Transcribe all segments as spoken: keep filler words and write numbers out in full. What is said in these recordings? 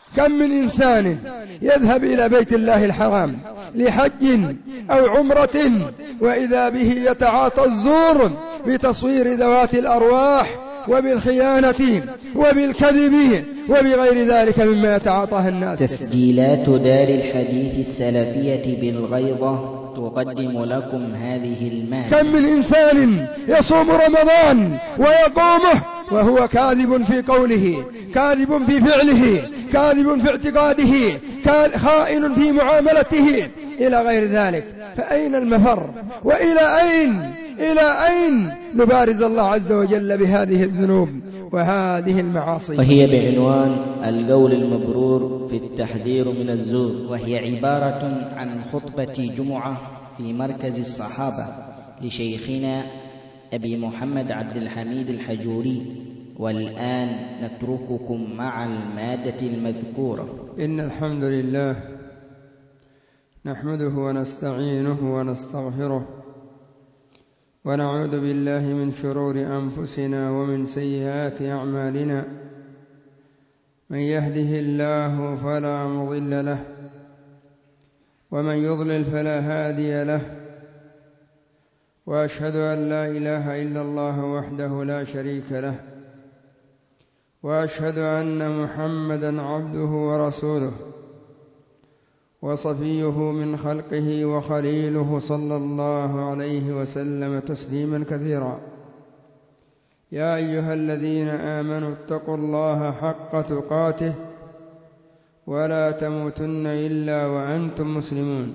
كم من إنسان يذهب إلى بيت الله الحرام لحج أو عمرة وإذا به يتعاطى الزور بتصوير ذوات الأرواح وبالخيانة وبالكذب وبغير ذلك مما يتعاطاه الناس. تسجيلات دار الحديث السلفية بالغيضة تقدم لكم هذه المادة. كم من إنسان يصوم رمضان ويقومه وهو كاذب في قوله، كاذب في فعله، كاذب في اعتقاده، خائن في معاملته إلى غير ذلك. فأين المفر؟ وإلى أين إلى أين نبارز الله عز وجل بهذه الذنوب وهذه المعاصي؟ وهي بعنوان القول المبرور في التحذير من الزور، وهي عبارة عن خطبة جمعة في مركز الصحابة لشيخنا أبي محمد عبد الحميد الحجوري. والآن نترككم مع المادة المذكورة. إن الحمد لله نحمده ونستعينه ونستغفره ونعوذ بالله من شرور أنفسنا ومن سيئات أعمالنا. من يهده الله فلا مضل له ومن يضلل فلا هادي له، وأشهد أن لا إله إلا الله وحده لا شريك له، وأشهد أن محمدًا عبده ورسوله وصفيه من خلقه وخليله صلى الله عليه وسلم تسليمًا كثيرا. يا أيها الذين آمنوا اتقوا الله حق تقاته ولا تموتن إلا وأنتم مسلمون.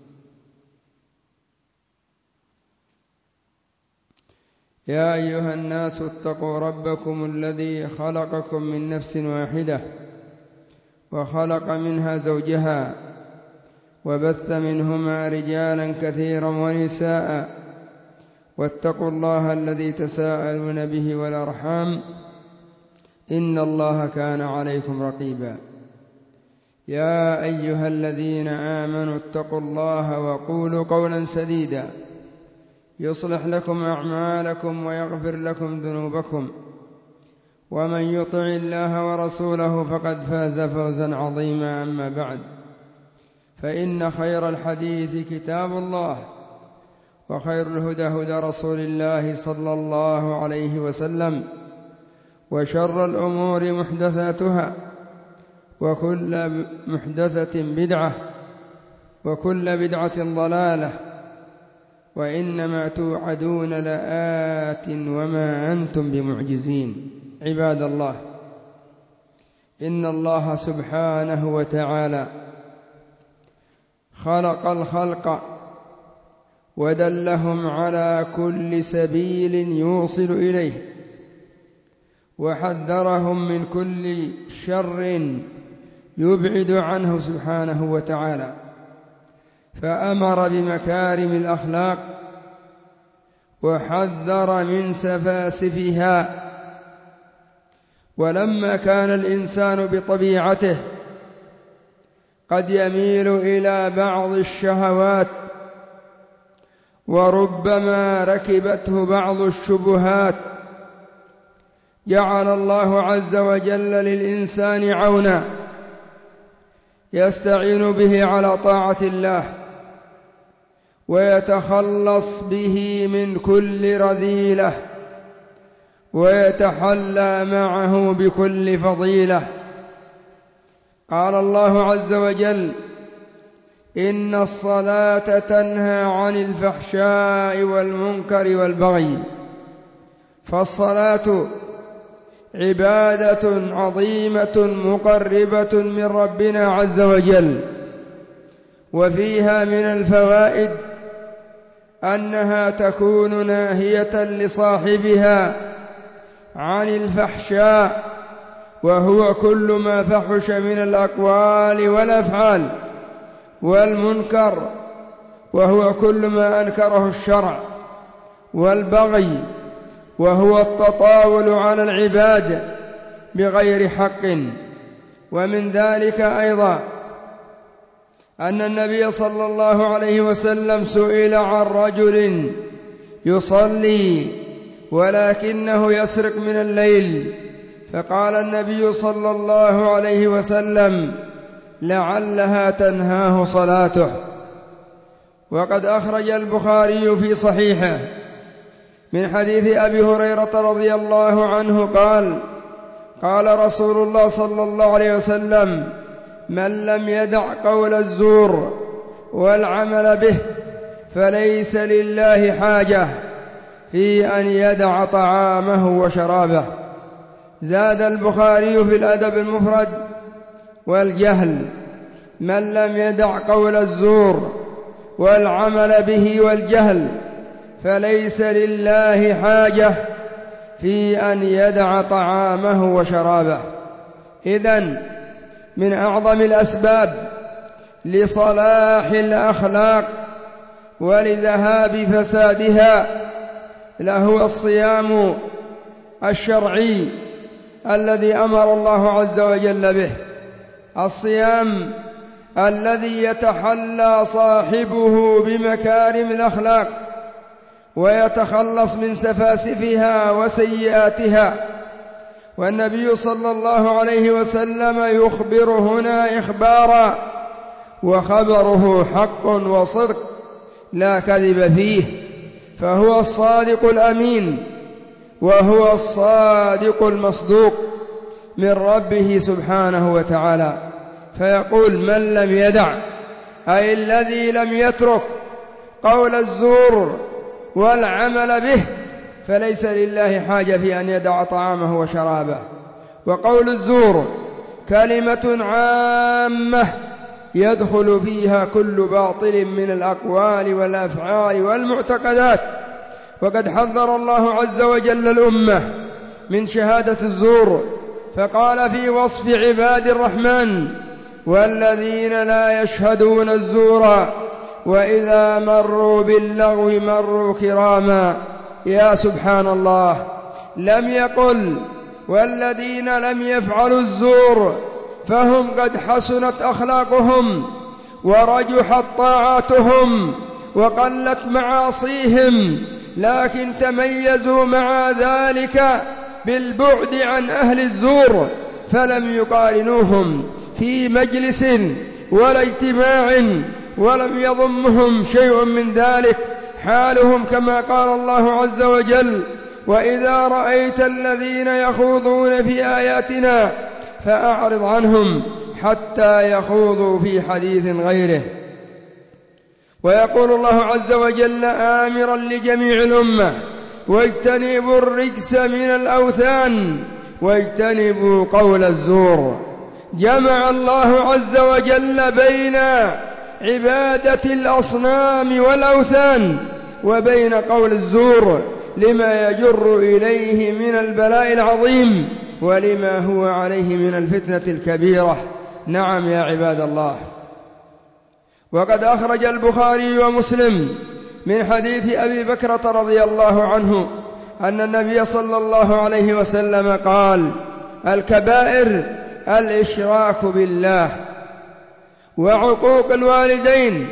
يا أيها الناس اتقوا ربكم الذي خلقكم من نفس واحدة وخلق منها زوجها وبث منهما رجالا كثيرا ونساء، واتقوا الله الذي تساءلون به والأرحام إن الله كان عليكم رقيبا. يا أيها الذين آمنوا اتقوا الله وقولوا قولا سديدا يصلح لكم أعمالكم ويغفر لكم ذنوبكم، ومن يطع الله ورسوله فقد فاز فوزا عظيما. أما بعد، فإن خير الحديث كتاب الله، وخير الهدى هدى رسول الله صلى الله عليه وسلم، وشر الأمور محدثاتها، وكل محدثة بدعة، وكل بدعة ضلالة، وإنما توعدون لآت وما أنتم بمعجزين. عباد الله، إن الله سبحانه وتعالى خلق الخلق ودلهم على كل سبيل يوصل إليه، وحذرهم من كل شر يبعد عنه سبحانه وتعالى، فأمر بمكارم الأخلاق وحذر من سفاسفها. ولما كان الإنسان بطبيعته قد يميل إلى بعض الشهوات، وربما ركبته بعض الشبهات، جعل الله عز وجل للإنسان عونا يستعين به على طاعة الله، ويتخلص به من كل رذيلة، ويتحلى معه بكل فضيلة. قال الله عز وجل: إن الصلاة تنهى عن الفحشاء والمنكر والبغي. فالصلاة عبادة عظيمة مقربة من ربنا عز وجل، وفيها من الفوائد أنها تكون ناهية لصاحبها عن الفحشاء، وهو كل ما فحش من الأقوال والأفعال، والمنكر وهو كل ما أنكره الشرع، والبغي وهو التطاول على العباد بغير حق. ومن ذلك أيضا أن النبي صلى الله عليه وسلم سئل عن رجل يصلي ولكنه يسرق من الليل، فقال النبي صلى الله عليه وسلم: لعلها تنهاه صلاته. وقد أخرج البخاري في صحيحه من حديث أبي هريرة رضي الله عنه قال: قال رسول الله صلى الله عليه وسلم: من لم يدع قول الزور والعمل به فليس لله حاجة في أن يدع طعامه وشرابه. زاد البخاري في الأدب المفرد: والجهل، من لم يدع قول الزور والعمل به والجهل فليس لله حاجة في أن يدع طعامه وشرابه. إذن من أعظم الأسباب لصلاح الأخلاق ولذهاب فسادها لهو الصيام الشرعي الذي أمر الله عز وجل به، الصيام الذي يتحلى صاحبه بمكارم الأخلاق ويتخلص من سفاسفها وسيئاتها. والنبي صلى الله عليه وسلم يخبر هنا إخبارا، وخبره حق وصدق لا كذب فيه، فهو الصادق الأمين وهو الصادق المصدوق من ربه سبحانه وتعالى. فيقول: من لم يدع، أي الذي لم يترك قول الزور والعمل به فليس لله حاجة في أن يدع طعامه وشرابه. وقول الزور كلمة عامة يدخل فيها كل باطل من الأقوال والأفعال والمعتقدات، وقد حذر الله عز وجل الأمة من شهادة الزور، فقال في وصف عباد الرحمن: والذين لا يشهدون الزور وإذا مروا باللغو مروا كراما. يا سبحان الله، لم يقل والذين لم يفعلوا الزور فهم قد حسنت أخلاقهم ورجحت طاعاتهم وقلت معاصيهم، لكن تميزوا مع ذلك بالبعد عن أهل الزور، فلم يقارنوهم في مجلس ولا اجتماع ولم يضمهم شيء من ذلك. حالهم كما قال الله عز وجل: وإذا رأيت الذين يخوضون في آياتنا فأعرض عنهم حتى يخوضوا في حديث غيره. ويقول الله عز وجل آمرا لجميع الأمة: واجتنبوا الرجس من الأوثان واجتنبوا قول الزور. جمع الله عز وجل بين عبادة الأصنام والأوثان وبين قول الزور لما يجر إليه من البلاء العظيم ولما هو عليه من الفتنة الكبيرة. نعم يا عباد الله. وقد أخرج البخاري ومسلم من حديث أبي بكرة رضي الله عنه أن النبي صلى الله عليه وسلم قال: الكبائر الإشراك بالله وعقوق الوالدين.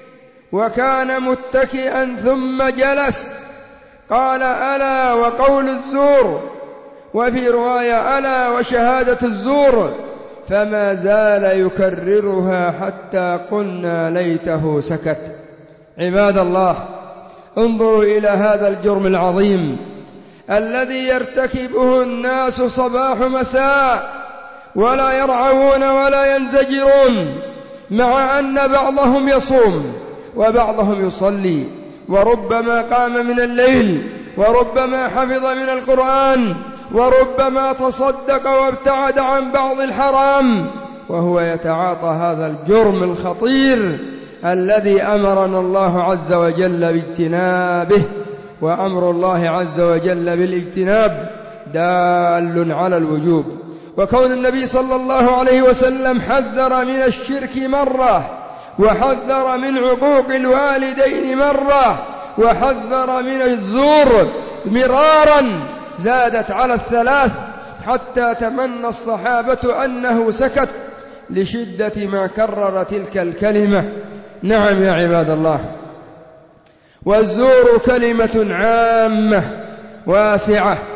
وكان متكئا ثم جلس، قال: ألا وقول الزور، وفي رواية: ألا وشهادة الزور، فما زال يكررها حتى قلنا ليته سكت. عباد الله، انظروا إلى هذا الجرم العظيم الذي يرتكبه الناس صباح مساء ولا يرعون ولا ينزجرون، مع أن بعضهم يصوم وبعضهم يصلي وربما قام من الليل وربما حفظ من القرآن وربما تصدق وابتعد عن بعض الحرام، وهو يتعاطى هذا الجرم الخطير الذي أمرنا الله عز وجل باجتنابه. وأمر الله عز وجل بالاجتناب دال على الوجوب. وكون النبي صلى الله عليه وسلم حذر من الشرك مرة، وحذر من عقوق الوالدين مرة، وحذر من الزور مرارا زادت على الثلاث، حتى تمنى الصحابة أنه سكت لشدة ما كرر تلك الكلمة. نعم يا عباد الله. والزور كلمة عامة واسعة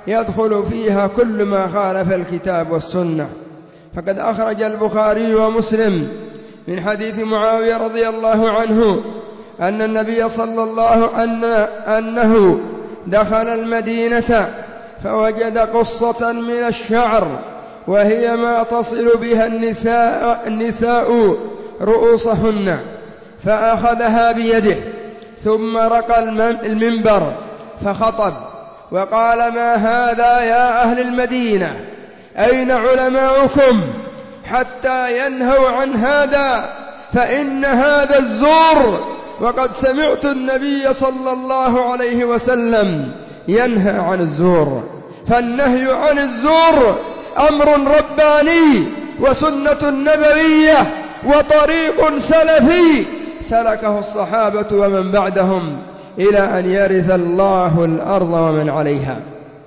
يدخل فيها كل ما خالف الكتاب والسنة. فقد أخرج البخاري ومسلم من حديث معاوية رضي الله عنه أن النبي صلى الله أن أنه دخل المدينة فوجد قصة من الشعر وهي ما تصل بها النساء, النساء رؤوسهن، فأخذها بيده ثم رقى المنبر فخطب وقال: ما هذا يا أهل المدينة؟ أين علماؤكم حتى ينهوا عن هذا؟ فإن هذا الزور، وقد سمعت النبي صلى الله عليه وسلم ينهى عن الزور. فالنهي عن الزور أمر رباني وسنة نبوية وطريق سلفي سلكه الصحابة ومن بعدهم إلى أن يرث الله الأرض ومن عليها.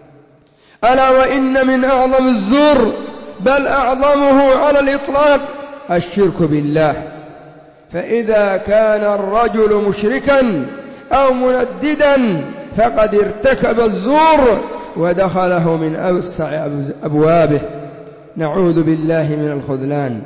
ألا وإن من أعظم الزور، بل أعظمه على الإطلاق، الشرك بالله. فإذا كان الرجل مشركا أو منددا فقد ارتكب الزور ودخله من أوسع أبوابه، نعوذ بالله من الخذلان.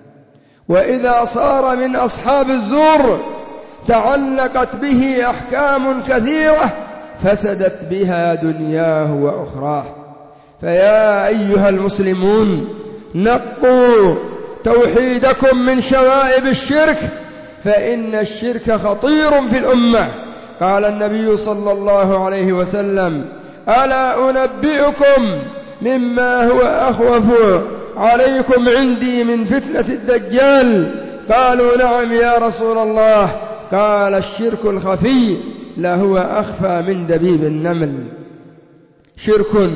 وإذا صار من أصحاب الزور تعلقت به أحكام كثيرة فسدت بها دنياه وأخراه. فيا أيها المسلمون، نقوا توحيدكم من شوائب الشرك، فإن الشرك خطير في الأمة. قال النبي صلى الله عليه وسلم: ألا أنبئكم مما هو أخوف عليكم عندي من فتنة الدجال؟ قالوا: نعم يا رسول الله. قال: الشرك الخفي لهو أخفى من دبيب النمل. شرك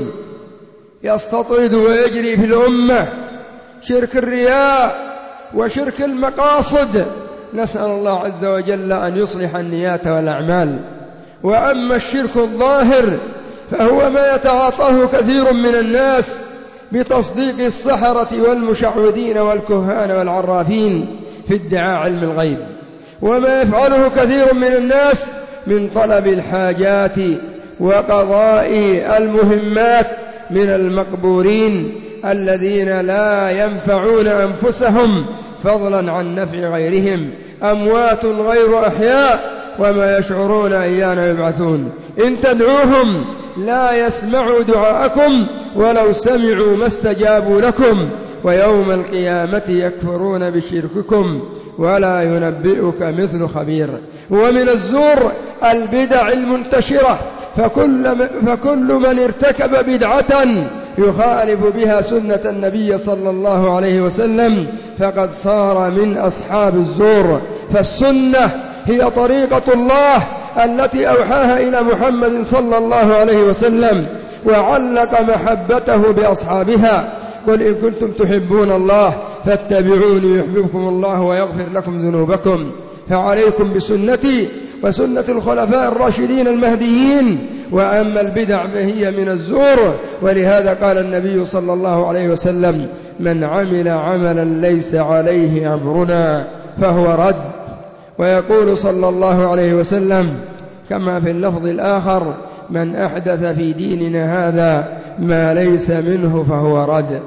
يستطرد ويجري في الأمة، شرك الرياء وشرك المقاصد، نسأل الله عز وجل أن يصلح النيات والأعمال. وأما الشرك الظاهر فهو ما يتعاطاه كثير من الناس بتصديق السحرة والمشعوذين والكهان والعرافين في ادعاء علم الغيب، وما يفعله كثير من الناس من طلب الحاجات وقضاء المهمات من المقبورين الذين لا ينفعون أنفسهم فضلا عن نفع غيرهم، أموات غير أحياء وما يشعرون أيان يبعثون. إن تدعوهم لا يسمعوا دعاءكم ولو سمعوا ما استجابوا لكم، ويوم القيامة يكفرون بشرككم ولا ينبئك مثل خبير. ومن الزور البدع المنتشرة، فكل, فكل من ارتكب بدعة يخالف بها سنة النبي صلى الله عليه وسلم فقد صار من أصحاب الزور. فالسنة هي طريقة الله التي أوحاها إلى محمد صلى الله عليه وسلم وعلق محبته بأصحابها. قل إن كنتم تحبون الله فاتبعوني يحببكم الله ويغفر لكم ذنوبكم. فعليكم بسنتي وسنة الخلفاء الراشدين المهديين. وأما البدع فهي من الزور، ولهذا قال النبي صلى الله عليه وسلم: من عمل عملا ليس عليه أمرنا فهو رد. ويقول صلى الله عليه وسلم كما في اللفظ الآخر: من أحدث في ديننا هذا ما ليس منه فهو رد.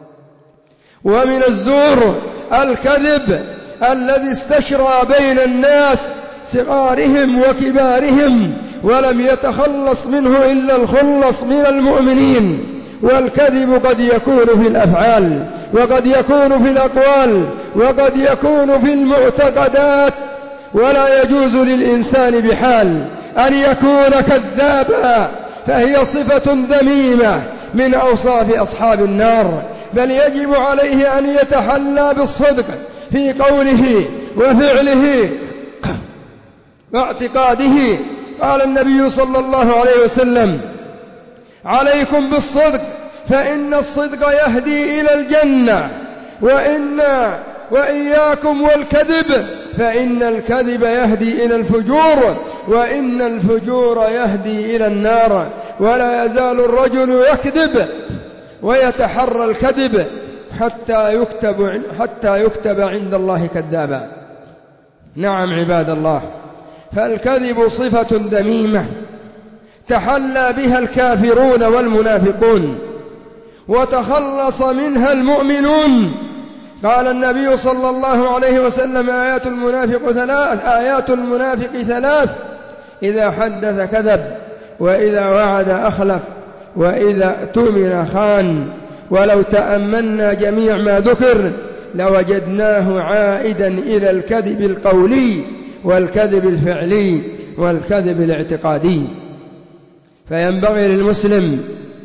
ومن الزور الكذب الذي استشرى بين الناس صغارهم وكبارهم ولم يتخلص منه إلا الخلص من المؤمنين. والكذب قد يكون في الأفعال، وقد يكون في الأقوال، وقد يكون في المعتقدات، ولا يجوز للإنسان بحال أن يكون كذابا، فهي صفة ذميمة من أوصاف أصحاب النار. بل يجب عليه أن يتحلى بالصدق في قوله وفعله واعتقاده. قال النبي صلى الله عليه وسلم: عليكم بالصدق فإن الصدق يهدي إلى الجنة، وإن وإياكم والكذب فإن الكذب يهدي إلى الفجور، وإن الفجور يهدي إلى النار. ولا يزال الرجل يكذب ويتحرى الكذب حتى يكتب, حتى يكتب عند الله كذابا. نعم عباد الله، فالكذب صفة ذميمة تحلى بها الكافرون والمنافقون وتخلص منها المؤمنون. قال النبي صلى الله عليه وسلم: آيات المنافق ثلاث آيات المنافق ثلاث: إذا حدث كذب، وإذا وعد أخلف، وإذا اؤتمن خان. ولو تأملنا جميع ما ذكر لوجدناه عائدا إلى الكذب القولي والكذب الفعلي والكذب الاعتقادي. فينبغي للمسلم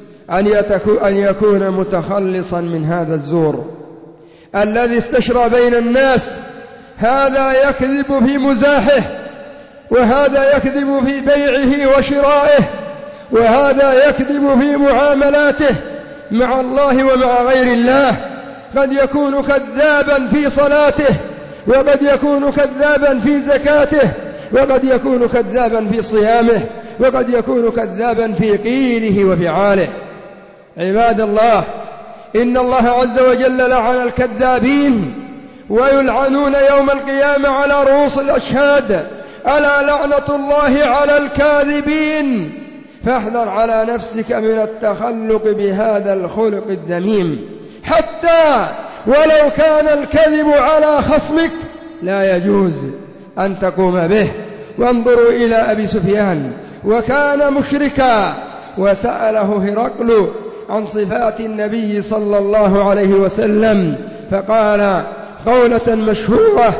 أن يكون متخلصا من هذا الزور الذي استشرى بين الناس. هذا يكذب في مزاحه، وهذا يكذب في بيعه وشرائه، وهذا يكذب في معاملاته مع الله ومع غير الله. قد يكون كذابا في صلاته، وقد يكون كذابا في زكاته، وقد يكون كذابا في صيامه، وقد يكون كذابا في قيله وفعاله. عباد الله، إن الله عز وجل لعن الكذابين، ويلعنون يوم القيامة على رؤوس الأشهاد. ألا لعنة الله على الكاذبين. فاحذر على نفسك من التخلق بهذا الخلق الذميم، حتى ولو كان الكذب على خصمك لا يجوز أن تقوم به. وانظروا إلى أبي سفيان، وكان مشركا، وسأله هرقل عن صفات النبي صلى الله عليه وسلم، فقال قولة مشهورة،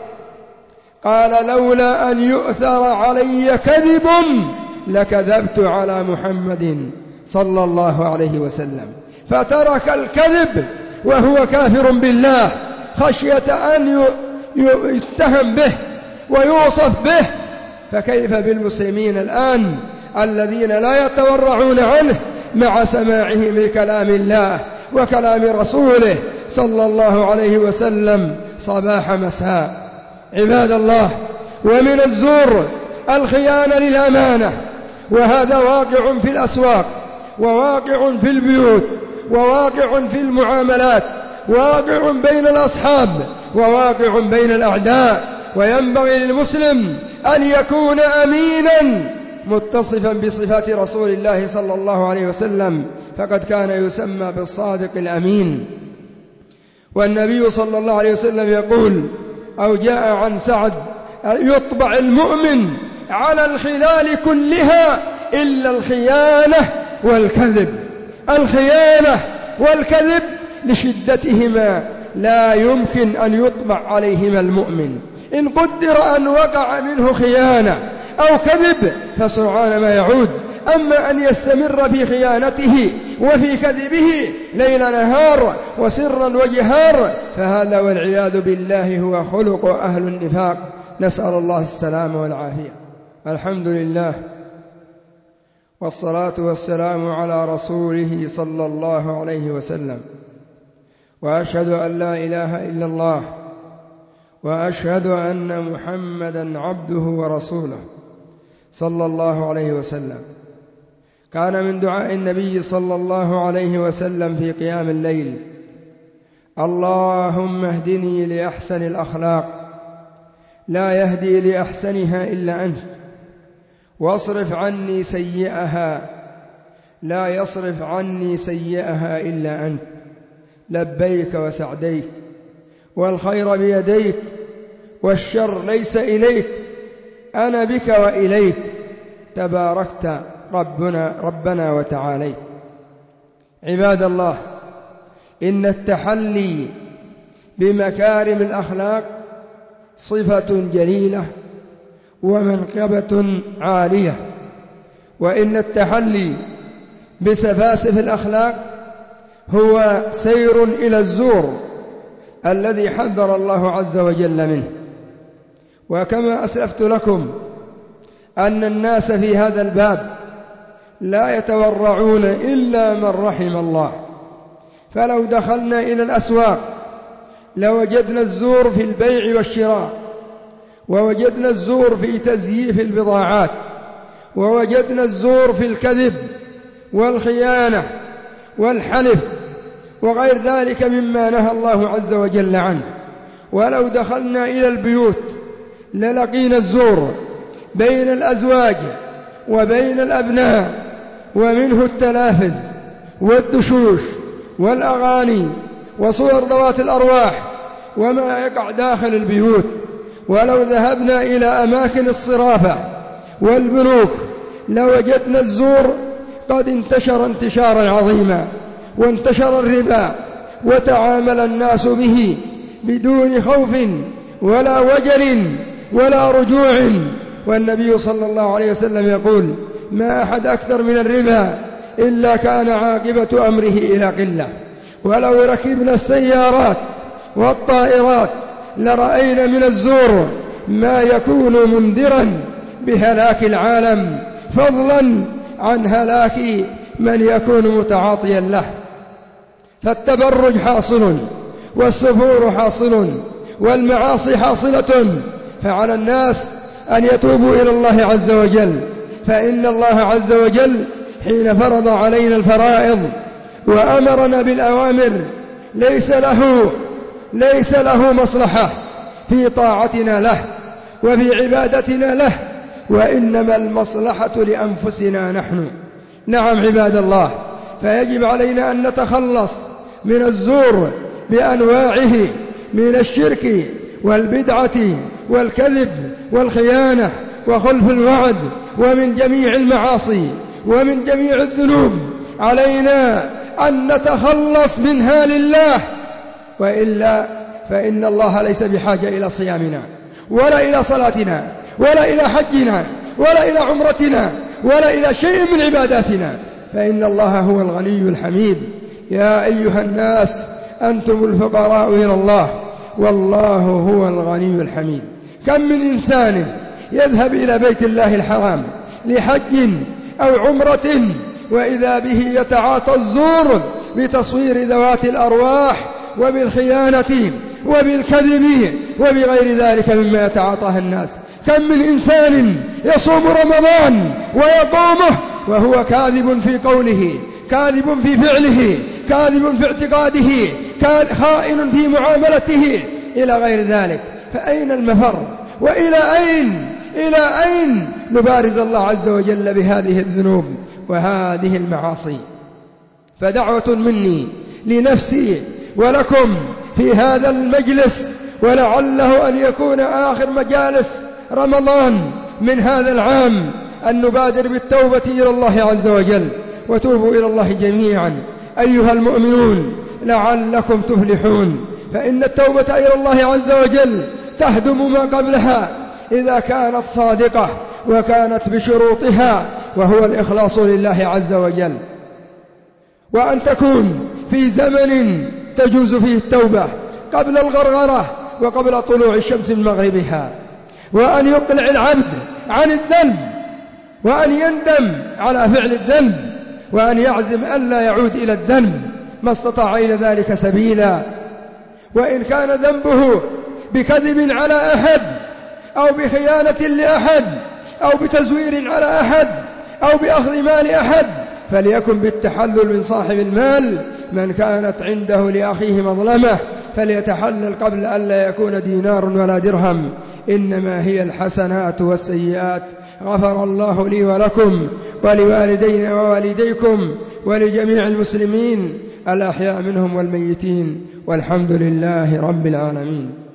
قال: لولا أن يؤثر علي كذب لكذبت على محمد صلى الله عليه وسلم. فترك الكذب وهو كافر بالله خشية أن يتهم به ويوصف به. فكيف بالمسلمين الآن الذين لا يتورعون عنه مع سماعهم لكلام الله وكلام رسوله صلى الله عليه وسلم صباح مساء؟ عباد الله، ومن الزور الخيانة للأمانة، وهذا واقع في الأسواق، وواقع في البيوت، وواقع في المعاملات، واقع بين الأصحاب، وواقع بين الأعداء. وينبغي للمسلم أن يكون أمينا متصفا بصفات رسول الله صلى الله عليه وسلم، فقد كان يسمى بالصادق الأمين. والنبي صلى الله عليه وسلم يقول، أو جاء عن سعد: يطبع المؤمن على الخلال كلها إلا الخيانة والكذب. الخيانة والكذب لشدتهما لا يمكن أن يطبع عليهما المؤمن. إن قدر أن وقع منه خيانة أو كذب فسرعان ما يعود. أما أن يستمر في خيانته وفي كذبه ليل نهار وسرا وجهارا فهذا والعياذ بالله هو خلق أهل النفاق. نسأل الله السلام والعافية. الحمد لله، والصلاة والسلام على رسوله صلى الله عليه وسلم، وأشهد أن لا إله إلا الله، وأشهد أن محمدا عبده ورسوله صلى الله عليه وسلم. كان من دعاء النبي صلى الله عليه وسلم في قيام الليل: اللهم اهدني لأحسن الأخلاق لا يهدي لأحسنها إلا أنت، واصرف عني سيئها لا يصرف عني سيئها إلا أنت، لبيك وسعديك، والخير بيديك، والشر ليس إليك، أنا بك وإليك، تباركت ربنا ربنا وتعاليت. عباد الله، إن التحلي بمكارم الأخلاق صفة جليلة ومنقبة عالية، وإن التحلي بسفاسف الأخلاق هو سير إلى الزور الذي حذر الله عز وجل منه. وكما أسلفت لكم أن الناس في هذا الباب لا يتورعون إلا من رحم الله. فلو دخلنا إلى الأسواق لوجدنا الزور في البيع والشراء، ووجدنا الزور في تزييف البضاعات، ووجدنا الزور في الكذب والخيانة والحلف وغير ذلك مما نهى الله عز وجل عنه. ولو دخلنا إلى البيوت للقينا الزور بين الأزواج وبين الأبناء، ومنه التلافز والدشوش والأغاني وصور ذوات الأرواح وما يقع داخل البيوت. ولو ذهبنا إلى أماكن الصرافة والبنوك لوجدنا الزور قد انتشر انتشارا عظيما، وانتشر الربا وتعامل الناس به بدون خوف ولا وجل ولا رجوع. والنبي صلى الله عليه وسلم يقول: ما أحد أكثر من الربا إلا كان عاقبة أمره إلى قلة. ولو ركبنا السيارات والطائرات لرأينا من الزور ما يكون منذرا بهلاك العالم، فضلا عن هلاك من يكون متعاطيا له. فالتبرج حاصل، والسفور حاصل، والمعاصي حاصلة، فعلى الناس أن يتوبوا إلى الله عز وجل، فإن الله عز وجل حين فرض علينا الفرائض وأمرنا بالأوامر ليس له ليس له مصلحة في طاعتنا له وفي عبادتنا له، وإنما المصلحة لأنفسنا نحن. نعم عباد الله، فيجب علينا أن نتخلص من الزور بأنواعه من الشرك والبدعة والكذب والخيانة وخلف الوعد، ومن جميع المعاصي ومن جميع الذنوب. علينا أن نتخلص منها لله، وإلا فإن الله ليس بحاجة إلى صيامنا ولا إلى صلاتنا ولا إلى حجنا ولا إلى عمرتنا ولا إلى شيء من عباداتنا، فإن الله هو الغني الحميد. يا أيها الناس أنتم الفقراء إلى الله والله هو الغني الحميد. كم من إنسان يذهب إلى بيت الله الحرام لحج أو عمرة وإذا به يتعاطى الزور بتصوير ذوات الأرواح وبالخيانة وبالكذب وبغير ذلك مما يتعاطاه الناس. كم من إنسان يصوم رمضان ويقومه وهو كاذب في قوله، كاذب في فعله، كاذب في اعتقاده، خائن في معاملته إلى غير ذلك. فأين المفر؟ وإلى أين إلى أين نبارز الله عز وجل بهذه الذنوب وهذه المعاصي؟ فدعوة مني لنفسي ولكم في هذا المجلس، ولعله أن يكون آخر مجالس رمضان من هذا العام، أن نبادر بالتوبة إلى الله عز وجل. وتوبوا إلى الله جميعا أيها المؤمنون لعلكم تفلحون، فإن التوبة إلى الله عز وجل تهدم ما قبلها إذا كانت صادقة وكانت بشروطها، وهو الإخلاص لله عز وجل، وأن تكون في زمن تجوز فيه التوبة قبل الغرغرة وقبل طلوع الشمس من مغربها، وأن يقلع العبد عن الذنب وأن يندم على فعل الذنب وأن يعزم ألا يعود إلى الذنب ما استطاع إلى ذلك سبيلا. وإن كان ذنبه بكذب على أحد أو بخيانة لأحد أو بتزوير على أحد أو بأخذ مال أحد فليكن بالتحلل من صاحب المال. من كانت عنده لأخيه مظلمة فليتحلل قبل أن لا يكون دينار ولا درهم، إنما هي الحسنات والسيئات. غفر الله لي ولكم ولوالدينا ووالديكم ولجميع المسلمين الأحياء منهم والميتين، والحمد لله رب العالمين.